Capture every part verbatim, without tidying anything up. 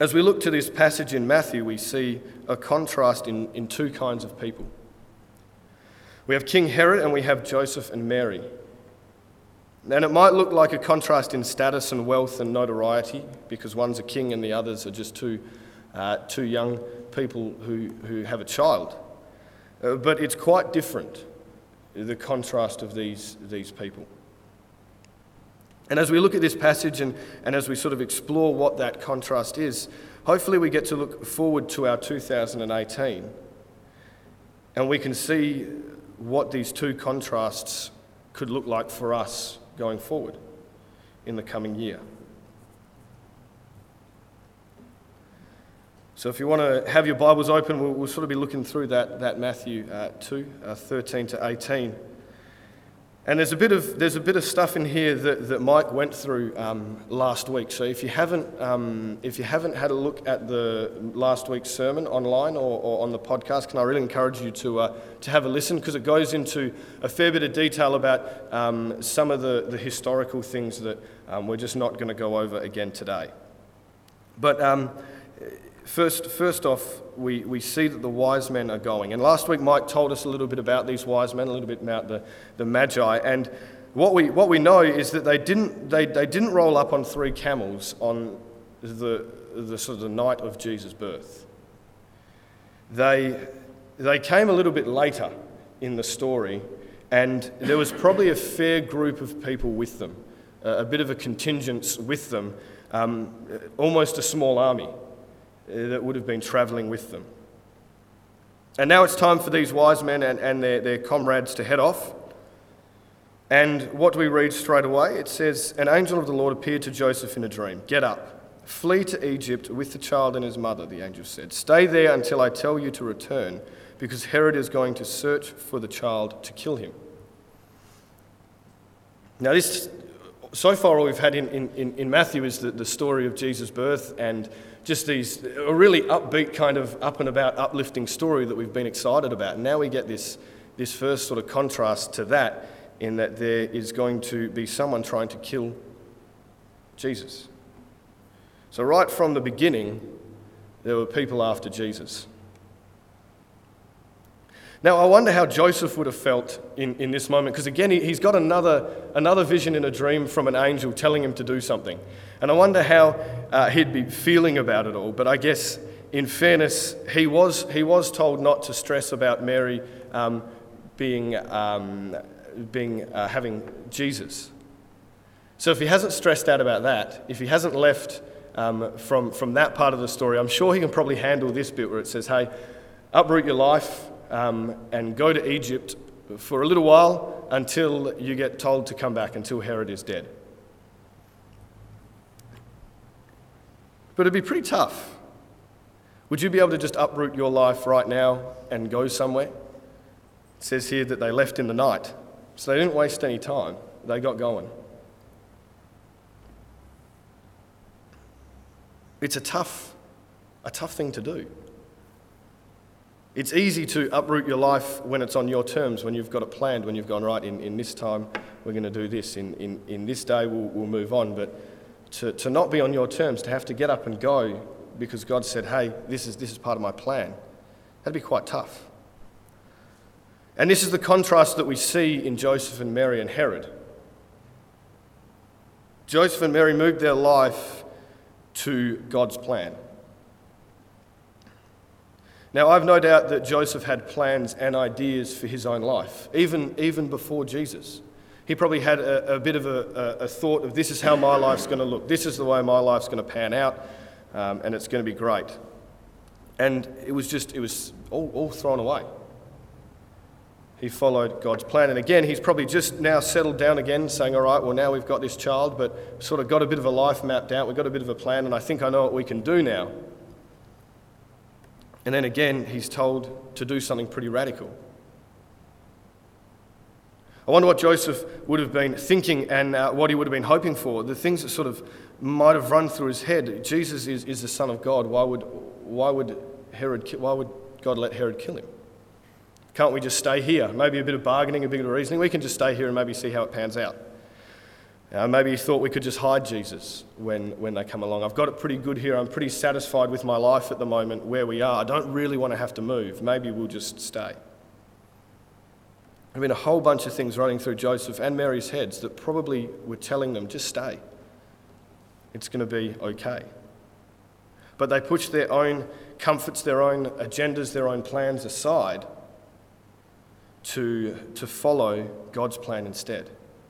As we look to this passage in Matthew, we see a contrast in, in two kinds of people. We have King Herod and we have Joseph and Mary. And it might look like a contrast in status and wealth and notoriety, because one's a king and the others are just two, uh, two young people who, who have a child. Uh, but it's quite different, the contrast of these, these people. And as we look at this passage and, and as we sort of explore what that contrast is, hopefully we get to look forward to our two thousand eighteen and we can see what these two contrasts could look like for us going forward in the coming year. So if you want to have your Bibles open, we'll, we'll sort of be looking through that, that Matthew uh, two, uh, thirteen to eighteen. And there's a bit of there's a bit of stuff in here that, that Mike went through um, last week. So if you haven't um, if you haven't had a look at the last week's sermon online or, or on the podcast, can I really encourage you to uh, to have a listen, because it goes into a fair bit of detail about um, some of the, the historical things that um, we're just not going to go over again today. But um, First, first off, we, we see that the wise men are going. And last week, Mike told us a little bit about these wise men, a little bit about the, the Magi. And what we what we know is that they didn't they, they didn't roll up on three camels on the the sort of the night of Jesus' birth. They they came a little bit later in the story, and there was probably a fair group of people with them, a, a bit of a contingent with them, um, almost a small army that would have been travelling with them. And now it's time for these wise men and, and their, their comrades to head off. And what do we read straight away? It says, "An angel of the Lord appeared to Joseph in a dream. 'Get up, flee to Egypt with the child and his mother,' the angel said. 'Stay there until I tell you to return, because Herod is going to search for the child to kill him.'" Now this, so far all we've had in, in, in Matthew is the, the story of Jesus' birth and just these, a really upbeat kind of up and about uplifting story that we've been excited about. And now we get this, this first sort of contrast to that, in that there is going to be someone trying to kill Jesus. So right from the beginning, there were people after Jesus. Now, I wonder how Joseph would have felt in, in this moment, because again, he, he's got another, another vision in a dream from an angel telling him to do something. And I wonder how uh, he'd be feeling about it all. But I guess, in fairness, he was, he was told not to stress about Mary um, being, um, being uh, having Jesus. So if he hasn't stressed out about that, if he hasn't left um, from, from that part of the story, I'm sure he can probably handle this bit where it says, hey, uproot your life, Um, and go to Egypt for a little while until you get told to come back, until Herod is dead. But it'd be pretty tough. Would you be able to just uproot your life right now and go somewhere? It says here that they left in the night, so they didn't waste any time. They got going. It's a tough, a tough thing to do. It's easy to uproot your life when it's on your terms, when you've got it planned, when you've gone, right, in, in this time we're going to do this, in, in, in this day we'll, we'll move on. But to, to not be on your terms, to have to get up and go because God said, hey, this is, this is part of my plan, that'd be quite tough. And this is the contrast that we see in Joseph and Mary and Herod. Joseph and Mary moved their life to God's plan. Now, I've no doubt that Joseph had plans and ideas for his own life, even, even before Jesus. He probably had a, a bit of a, a, a thought of, this is how my life's going to look, this is the way my life's going to pan out, um, and it's going to be great. And it was just, it was all, all thrown away. He followed God's plan. And again, he's probably just now settled down again, saying, all right, well, now we've got this child, but sort of got a bit of a life mapped out, we've got a bit of a plan, and I think I know what we can do now. And then again, he's told to do something pretty radical. I wonder what Joseph would have been thinking and uh, what he would have been hoping for. The things that sort of might have run through his head. Jesus is, is the Son of God. Why would, why would Herod, why would God let Herod kill him? Can't we just stay here? Maybe a bit of bargaining, a bit of reasoning. We can just stay here and maybe see how it pans out. Uh, maybe he thought we could just hide Jesus when, when they come along. I've got it pretty good here. I'm pretty satisfied with my life at the moment where we are. I don't really want to have to move. Maybe we'll just stay. There have been a whole bunch of things running through Joseph and Mary's heads that probably were telling them, just stay. It's going to be okay. But they pushed their own comforts, their own agendas, their own plans aside to, to follow God's plan instead.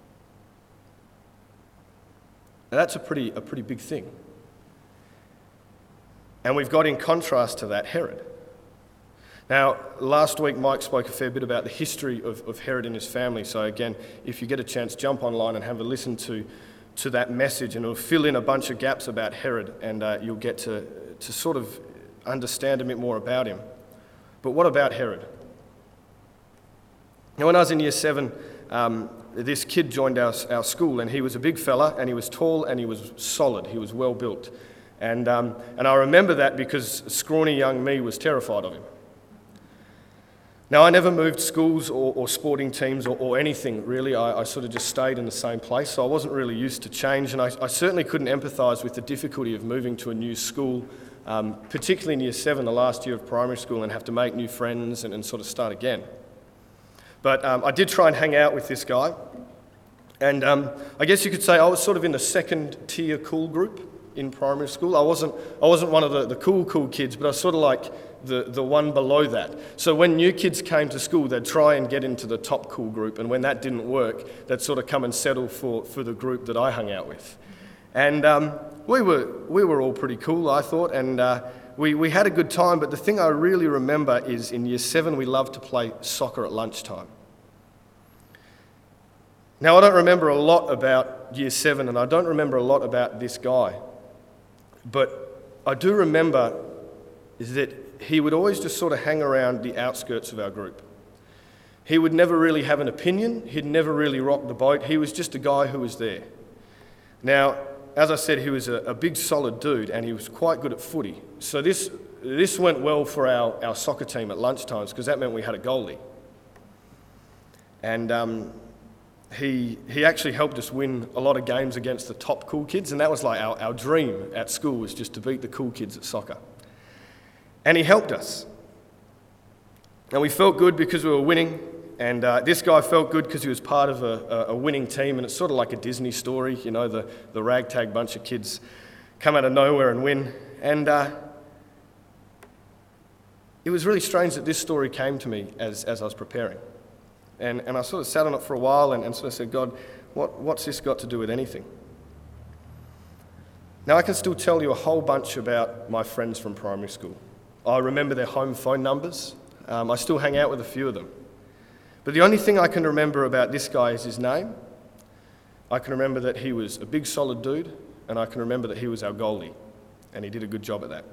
Now that's a pretty, a pretty big thing. And we've got in contrast to that Herod. Now, last week Mike spoke a fair bit about the history of, of Herod and his family. So again, if you get a chance, jump online and have a listen to, to that message, and it'll fill in a bunch of gaps about Herod, and uh, you'll get to, to sort of understand a bit more about him. But what about Herod? Now, when I was in year seven, um, this kid joined our, our school, and he was a big fella, and he was tall, and he was solid. He was well built. And, um, and I remember that because scrawny young me was terrified of him. Now, I never moved schools or, or sporting teams or, or anything, really. I, I sort of just stayed in the same place, so I wasn't really used to change, and I, I certainly couldn't empathise with the difficulty of moving to a new school, um, particularly in year seven, the last year of primary school, and have to make new friends and, and sort of start again. But um, I did try and hang out with this guy, and um, I guess you could say I was sort of in the second tier cool group in primary school. I wasn't I wasn't one of the, the cool, cool kids, but I was sort of like the, the one below that. So when new kids came to school, they'd try and get into the top cool group, and when that didn't work, they'd sort of come and settle for, for the group that I hung out with. And um, we were we were all pretty cool, I thought, and uh, we, we had a good time, but the thing I really remember is in year seven, we loved to play soccer at lunchtime. Now, I don't remember a lot about year seven, and I don't remember a lot about this guy, but I do remember is that he would always just sort of hang around the outskirts of our group. He would never really have an opinion. He'd never really rock the boat. He was just a guy who was there. Now, as I said, he was a, a big, solid dude, and he was quite good at footy. So this this went well for our, our soccer team at lunchtimes, because that meant we had a goalie. And um, he he actually helped us win a lot of games against the top cool kids, and that was like our, our dream at school, was just to beat the cool kids at soccer. And he helped us. And we felt good because we were winning, and uh, this guy felt good because he was part of a, a winning team, and it's sort of like a Disney story, you know, the, the ragtag bunch of kids come out of nowhere and win. And uh, it was really strange that this story came to me as, as I was preparing. And, and I sort of sat on it for a while and, and sort of said, God, what, what's this got to do with anything? Now, I can still tell you a whole bunch about my friends from primary school. I remember their home phone numbers. Um, I still hang out with a few of them. But the only thing I can remember about this guy is his name. I can remember that he was a big, solid dude, and I can remember that he was our goalie, and he did a good job at that.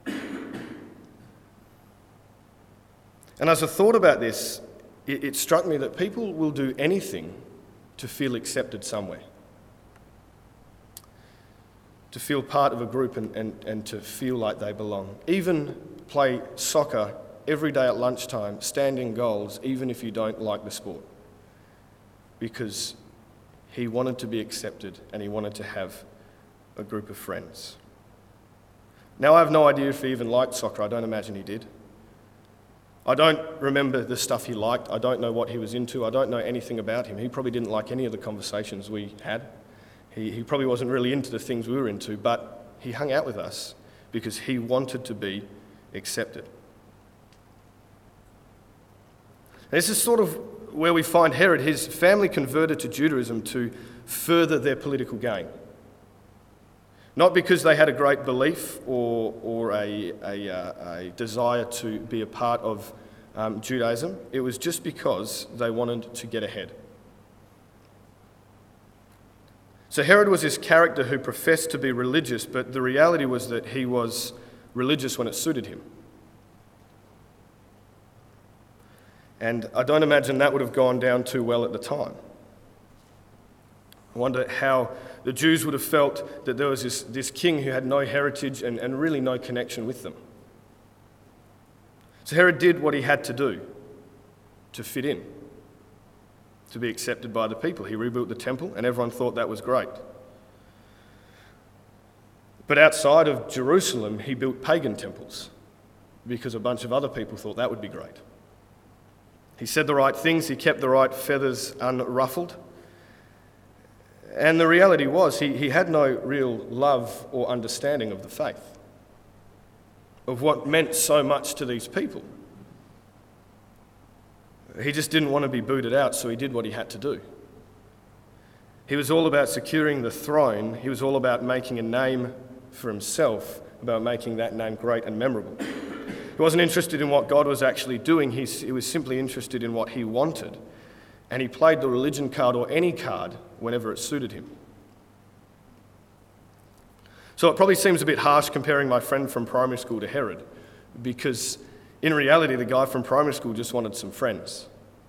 And as I thought about this, it, it struck me that people will do anything to feel accepted somewhere, to feel part of a group and, and, and to feel like they belong. Even play soccer every day at lunchtime, stand in goals, even if you don't like the sport. Because he wanted to be accepted and he wanted to have a group of friends. Now, I have no idea if he even liked soccer. I don't imagine he did. I don't remember the stuff he liked. I don't know what he was into. I don't know anything about him. He probably didn't like any of the conversations we had. He, he probably wasn't really into the things we were into, but he hung out with us because he wanted to be accepted. This is sort of where we find Herod. His family converted to Judaism to further their political gain. Not because they had a great belief or, or a, a, uh, a desire to be a part of um, Judaism. It was just because they wanted to get ahead. So Herod was this character who professed to be religious, but the reality was that he was religious when it suited him. And I don't imagine that would have gone down too well at the time. I wonder how the Jews would have felt that there was this, this king who had no heritage and, and really no connection with them. So Herod did what he had to do to fit in, to be accepted by the people. He rebuilt the temple, and everyone thought that was great. But outside of Jerusalem, he built pagan temples because a bunch of other people thought that would be great. He said the right things, he kept the right feathers unruffled. And the reality was he, he had no real love or understanding of the faith, of what meant so much to these people. He just didn't want to be booted out, so he did what he had to do. He was all about securing the throne. He was all about making a name for himself, about making that name great and memorable. He wasn't interested in what God was actually doing. He, he was simply interested in what he wanted. And he played the religion card or any card whenever it suited him. So it probably seems a bit harsh comparing my friend from primary school to Herod, because in reality, the guy from primary school just wanted some friends.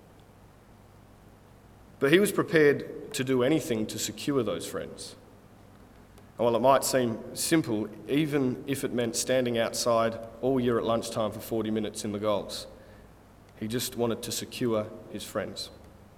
But he was prepared to do anything to secure those friends. And while it might seem simple, even if it meant standing outside all year at lunchtime for forty minutes in the goals, he just wanted to secure his friends.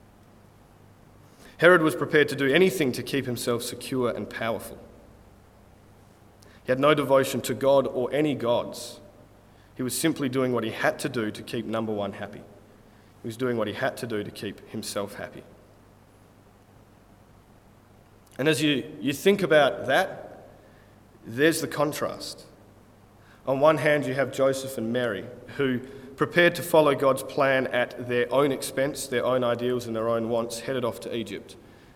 Herod was prepared to do anything to keep himself secure and powerful. He had no devotion to God or any gods. He was simply doing what he had to do to keep number one happy. He was doing what he had to do to keep himself happy. And as you, you think about that, there's the contrast. On one hand, you have Joseph and Mary, who prepared to follow God's plan at their own expense, their own ideals and their own wants, headed off to Egypt.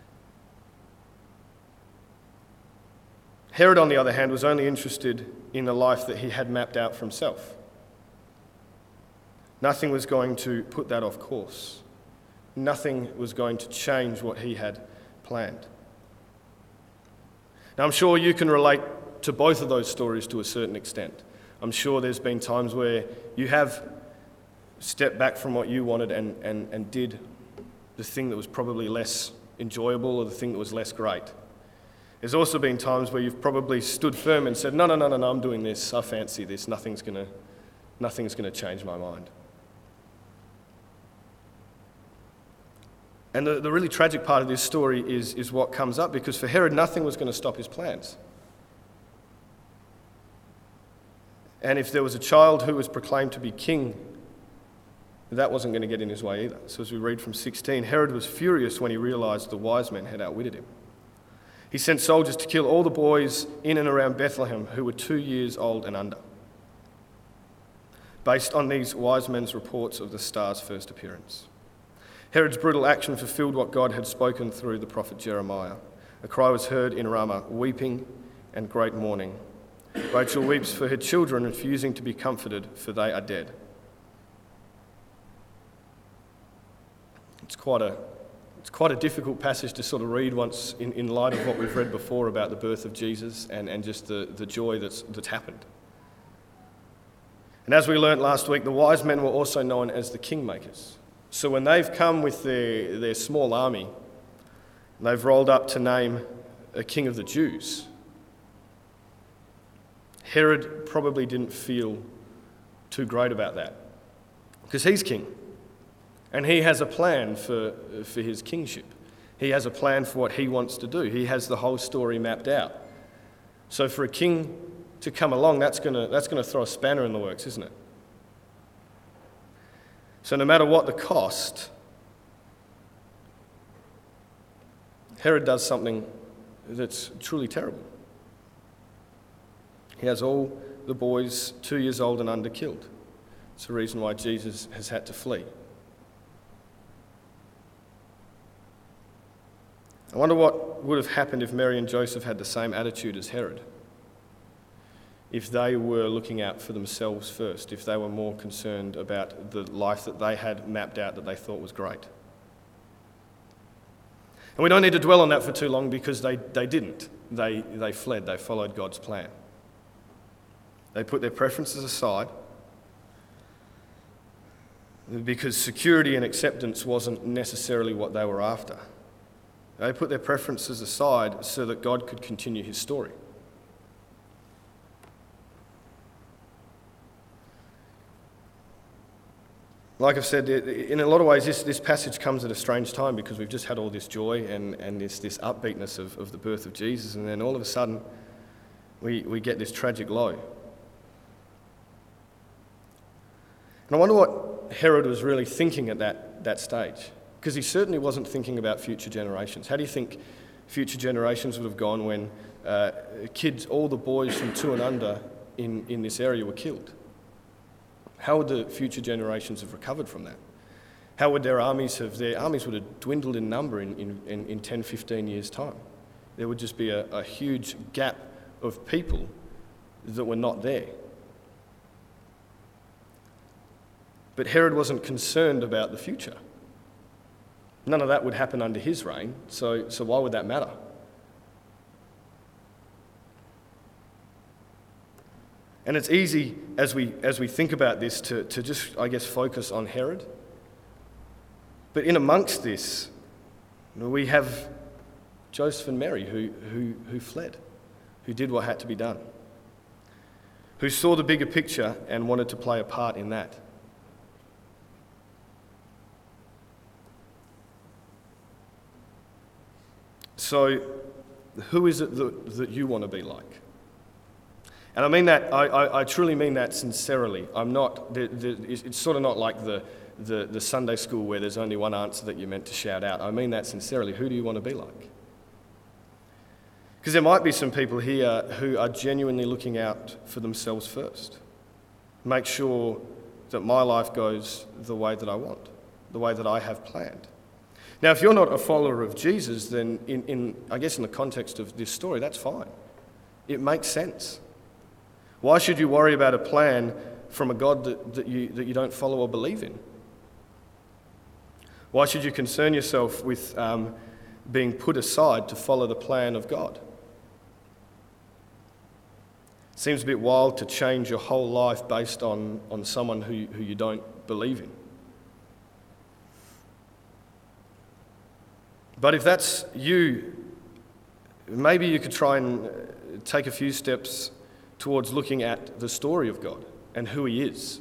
Herod, on the other hand, was only interested in the life that he had mapped out for himself. Nothing was going to put that off course. Nothing was going to change what he had planned. Now, I'm sure you can relate to both of those stories to a certain extent. I'm sure there's been times where you have stepped back from what you wanted and, and, and did the thing that was probably less enjoyable or the thing that was less great. There's also been times where you've probably stood firm and said, no, no, no, no, no, I'm doing this, I fancy this, nothing's gonna, nothing's gonna change my mind. And the, the really tragic part of this story is, is what comes up, because for Herod, nothing was going to stop his plans. And if there was a child who was proclaimed to be king, that wasn't going to get in his way either. So as we read from sixteen, Herod was furious when he realised the wise men had outwitted him. He sent soldiers to kill all the boys in and around Bethlehem who were two years old and under, based on these wise men's reports of the star's first appearance. Herod's brutal action fulfilled what God had spoken through the prophet Jeremiah. A cry was heard in Ramah, weeping and great mourning. Rachel weeps for her children, refusing to be comforted, for they are dead. It's quite a, it's quite a difficult passage to sort of read once in, in light of what we've read before about the birth of Jesus and, and just the, the joy that's, that's happened. And as we learnt last week, the wise men were also known as the kingmakers. So when they've come with their, their small army, and they've rolled up to name a king of the Jews, Herod probably didn't feel too great about that, because he's king, and he has a plan for, for his kingship. He has a plan for what he wants to do. He has the whole story mapped out. So for a king to come along, that's going to that's going to throw a spanner in the works, isn't it? So no matter what the cost, Herod does something that's truly terrible. He has all the boys two years old and under killed. It's the reason why Jesus has had to flee. I wonder what would have happened if Mary and Joseph had the same attitude as Herod. If they were looking out for themselves first, if they were more concerned about the life that they had mapped out that they thought was great. And we don't need to dwell on that for too long, because they, they didn't. They, they fled, they followed God's plan. They put their preferences aside because security and acceptance wasn't necessarily what they were after. They put their preferences aside so that God could continue his story. like I've said, in a lot of ways, this, this passage comes at a strange time because we've just had all this joy and, and this, this upbeatness of, of the birth of Jesus, and then all of a sudden we, we get this tragic low. And I wonder what Herod was really thinking at that, that stage, because he certainly wasn't thinking about future generations. How do you think future generations would have gone when uh, kids, all the boys from two and under in, in this area were killed? How would the future generations have recovered from that? How would their armies have, their armies would have dwindled in number in, in, in, in ten, fifteen years' time. There would just be a, a huge gap of people that were not there. But Herod wasn't concerned about the future. None of that would happen under his reign, so, so why would that matter? And it's easy, as we as we think about this, to, to just, I guess, focus on Herod. But in amongst this, we have Joseph and Mary who, who, who fled, who did what had to be done, who saw the bigger picture and wanted to play a part in that. So, who is it that, that you want to be like? And I mean that, I, I, I truly mean that sincerely. I'm not, the, the, it's sort of not like the, the, the Sunday school where there's only one answer that you're meant to shout out. I mean that sincerely. Who do you want to be like? Because there might be some people here who are genuinely looking out for themselves first. Make sure that my life goes the way that I want, the way that I have planned. Now, if you're not a follower of Jesus, then in, in I guess in the context of this story, that's fine. It makes sense. Why should you worry about a plan from a God that, that, you, that you don't follow or believe in? Why should you concern yourself with um, being put aside to follow the plan of God? It seems a bit wild to change your whole life based on, on someone who, who you don't believe in. But if that's you, maybe you could try and take a few steps towards looking at the story of God and who he is.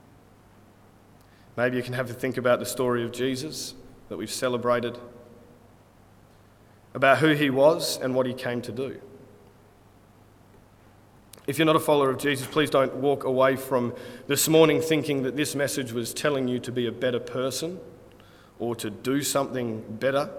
Maybe you can have to think about the story of Jesus that we've celebrated, about who he was and what he came to do. If you're not a follower of Jesus, please don't walk away from this morning thinking that this message was telling you to be a better person or to do something better.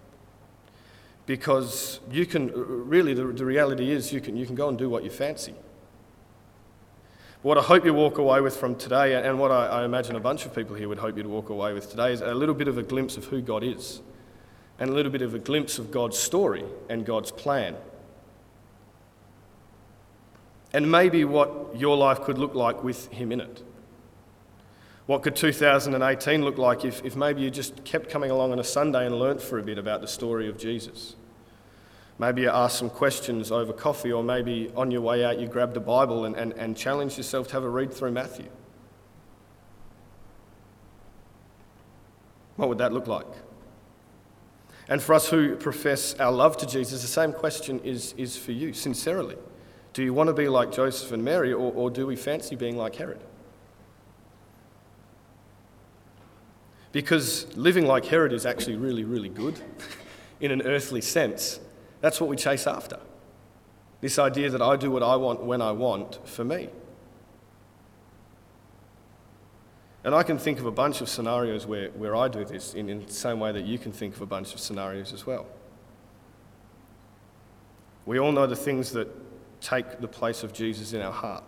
Because you can, really, the, the reality is you can, you can go and do what you fancy. What I hope you walk away with from today, and what I, I imagine a bunch of people here would hope you'd walk away with today, is a little bit of a glimpse of who God is, and a little bit of a glimpse of God's story and God's plan. And maybe what your life could look like with him in it. What could two thousand eighteen look like if, if maybe you just kept coming along on a Sunday and learnt for a bit about the story of Jesus? Maybe you asked some questions over coffee, or maybe on your way out you grabbed a Bible and, and, and challenged yourself to have a read through Matthew. What would that look like? And for us who profess our love to Jesus, the same question is, is for you, sincerely. Do you want to be like Joseph and Mary, or, or do we fancy being like Herod? Because living like Herod is actually really, really good in an earthly sense. That's what we chase after. This idea that I do what I want when I want for me. And I can think of a bunch of scenarios where, where I do this in, in the same way that you can think of a bunch of scenarios as well. We all know the things that take the place of Jesus in our heart.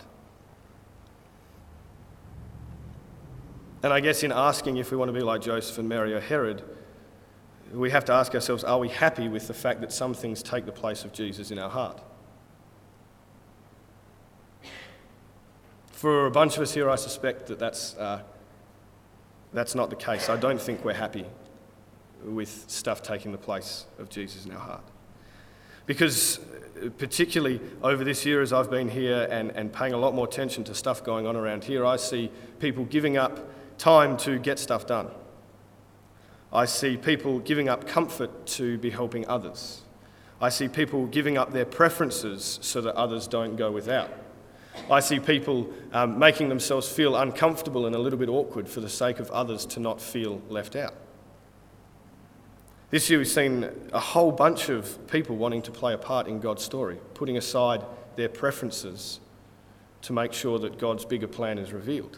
And I guess in asking if we want to be like Joseph and Mary or Herod, we have to ask ourselves, are we happy with the fact that some things take the place of Jesus in our heart? For a bunch of us here, I suspect that that's, uh, that's not the case. I don't think we're happy with stuff taking the place of Jesus in our heart. Because particularly over this year as I've been here and, and paying a lot more attention to stuff going on around here, I see people giving up time to get stuff done. I see people giving up comfort to be helping others. I see people giving up their preferences so that others don't go without. I see people um, making themselves feel uncomfortable and a little bit awkward for the sake of others to not feel left out. This year we've seen a whole bunch of people wanting to play a part in God's story, putting aside their preferences to make sure that God's bigger plan is revealed.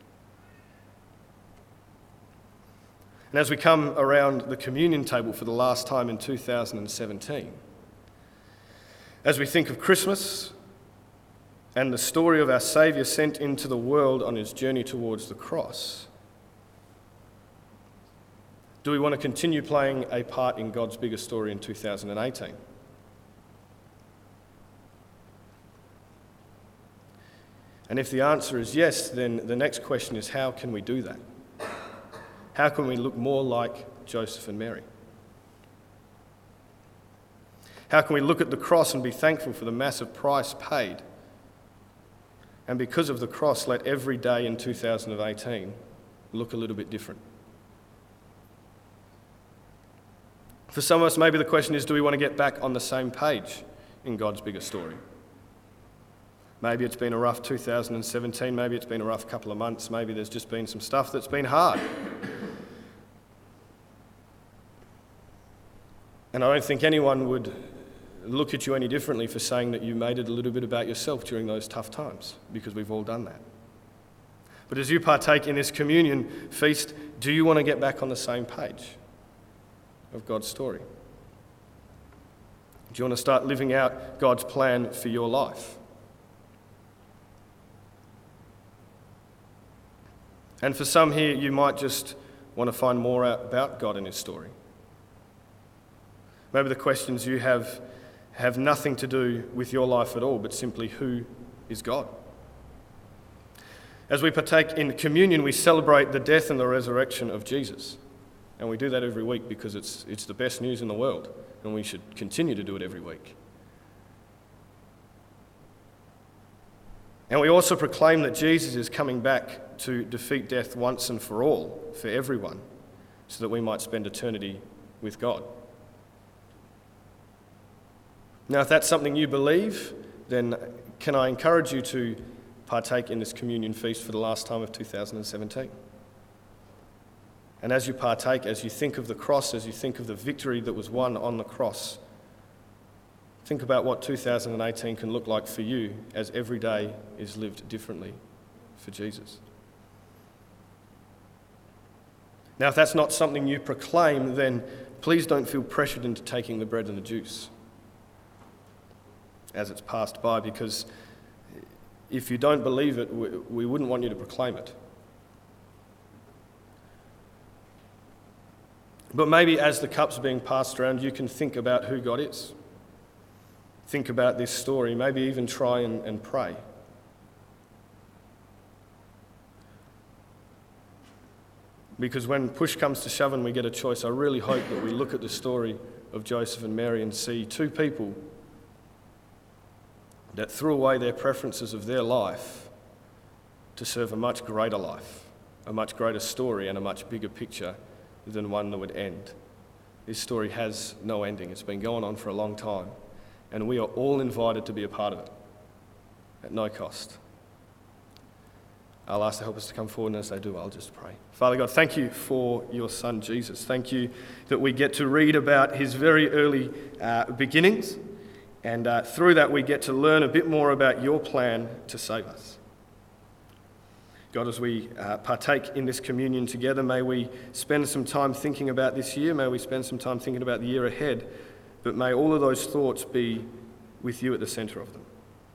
And as we come around the communion table for the last time in two thousand seventeen, as we think of Christmas and the story of our Saviour sent into the world on his journey towards the cross, do we want to continue playing a part in God's bigger story in two thousand eighteen? And if the answer is yes, then the next question is, how can we do that? How can we look more like Joseph and Mary? How can we look at the cross and be thankful for the massive price paid? And because of the cross, let every day in two thousand eighteen look a little bit different. For some of us, maybe the question is, do we want to get back on the same page in God's bigger story? Maybe it's been a rough two thousand seventeen, maybe it's been a rough couple of months, maybe there's just been some stuff that's been hard. And I don't think anyone would look at you any differently for saying that you made it a little bit about yourself during those tough times, because we've all done that. But as you partake in this communion feast, do you want to get back on the same page of God's story? Do you want to start living out God's plan for your life? And for some here, you might just want to find more out about God and his story. Maybe the questions you have have nothing to do with your life at all, but simply, who is God? As we partake in communion, we celebrate the death and the resurrection of Jesus. And we do that every week because it's, it's the best news in the world, and we should continue to do it every week. And we also proclaim that Jesus is coming back to defeat death once and for all, for everyone, so that we might spend eternity with God. Now, if that's something you believe, then can I encourage you to partake in this communion feast for the last time of two thousand seventeen? And as you partake, as you think of the cross, as you think of the victory that was won on the cross, think about what two thousand eighteen can look like for you as every day is lived differently for Jesus. Now, if that's not something you proclaim, then please don't feel pressured into taking the bread and the juice as it's passed by, because if you don't believe it, we, we wouldn't want you to proclaim it. But maybe as the cups are being passed around, you can think about who God is. Think about this story, maybe even try and, and pray. Because when push comes to shove and we get a choice, I really hope that we look at the story of Joseph and Mary and see two people that threw away their preferences of their life to serve a much greater life, a much greater story, and a much bigger picture than one that would end. This story has no ending. It's been going on for a long time, and we are all invited to be a part of it at no cost. I'll ask the helpers to come forward, and as they do, I'll just pray. Father God, thank you for your Son, Jesus. Thank you that we get to read about his very early uh, beginnings, and uh, through that we get to learn a bit more about your plan to save us. God, as we uh, partake in this communion together, may we spend some time thinking about this year, may we spend some time thinking about the year ahead, but may all of those thoughts be with you at the centre of them.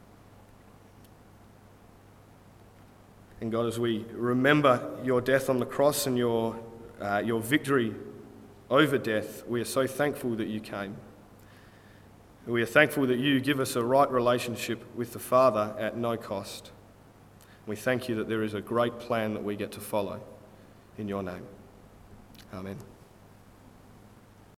And God, as we remember your death on the cross and your, uh, your victory over death, we are so thankful that you came. We are thankful that you give us a right relationship with the Father at no cost. We thank you that there is a great plan that we get to follow in your name. Amen.